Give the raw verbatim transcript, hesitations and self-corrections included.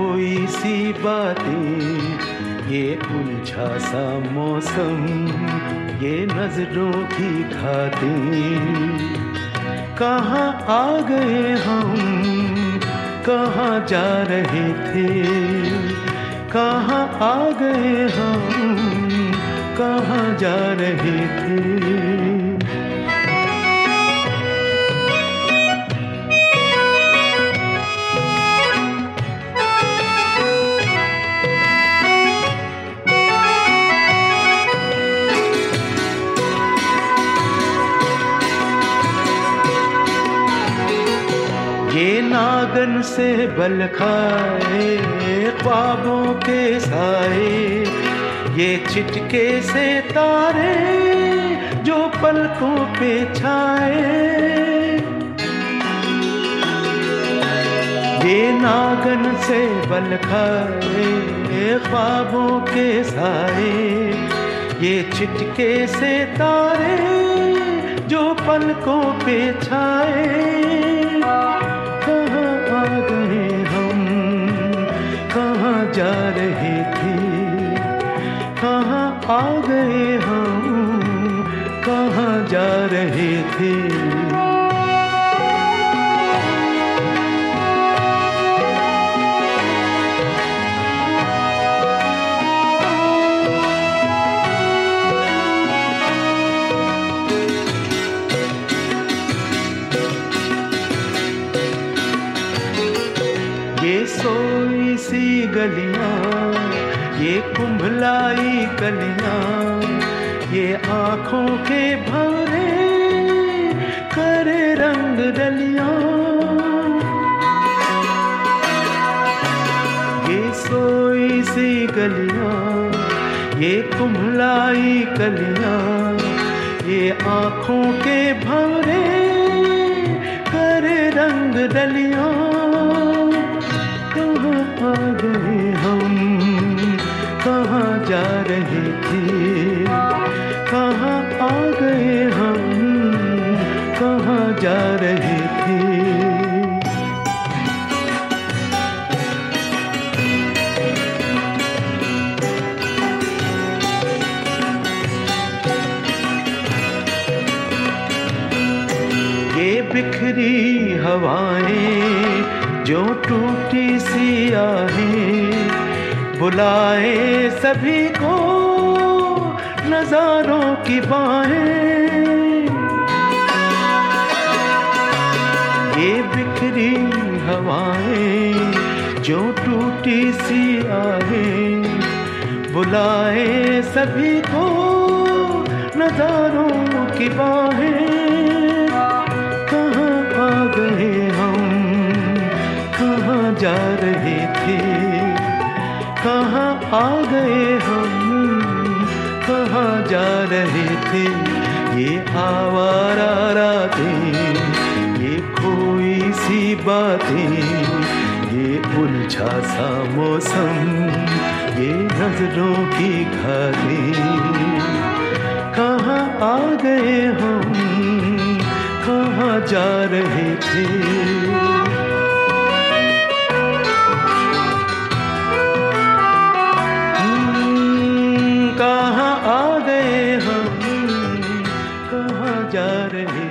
कोई सी बातें, ये उलझा सा मौसम, ये नजरों की खातें। कहाँ आ गए हम, कहाँ जा रहे थे, कहाँ आ गए हम, कहाँ जा रहे थे। ये नागन से बल खाए ख्वाबों के साए, ये छिटके से तारे जो पलकों पे छाए। ये नागन से बल खाए ख्वाबों के साए, ये छिटके से तारे जो पलकों पे छाए। जा रहे थे, कहाँ आ गए हम, कहाँ जा रहे थे। ये सोई सी गलियां, ये कुंभलाई कलियां, ये आँखों के भंवरे करे रंग रलियां। ये सोई सी गलियां, ये कुंभलाई कलियां, ये आँखों के भंवरे करे रंग रलियां। कहाँ आ गए हम, कहाँ जा रहे थे, कहाँ आ गए हम, कहाँ जा रहे थे। ये बिखरी हवाएं जो टूटी सी आहें, बुलाए सभी को नजारों की बाहें। ये बिखरी हवाएं जो टूटी सी आहें, बुलाए सभी को नजारों की बाहें। कहाँ आ गए हम, कहाँ जा रहे थे, कहाँ आ गए हम, कहाँ जा रहे थे। ये आवारा रातें, ये खोई सी बातें, ये उलझा सा मौसम, ये नजरों की खातें। कहाँ आ गए हम, कहाँ जा रहे थे। कहाँ आ गए हम, कहाँ जा रहे